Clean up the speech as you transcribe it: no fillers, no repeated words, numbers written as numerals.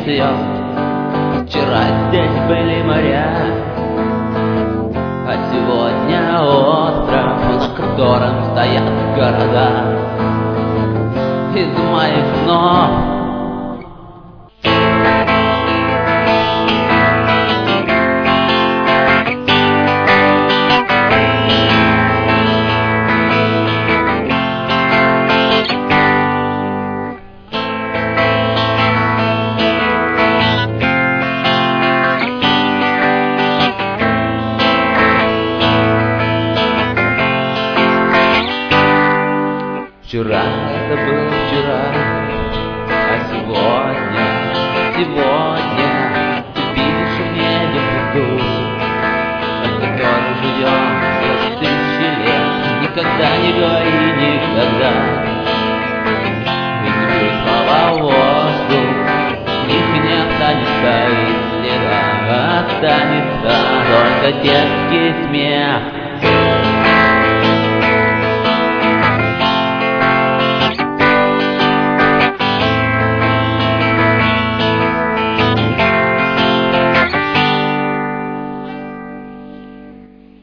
звезд. Вчера здесь были моря, а сегодня остров, на котором стоят города из моих снов. Вчера это было вчера, а сегодня ты видишь в небе звезду, от которой живем за тысячи лет. Никогда не говори никогда, ведь будет слова воздух, в них не останется и следа. Останется только детский смех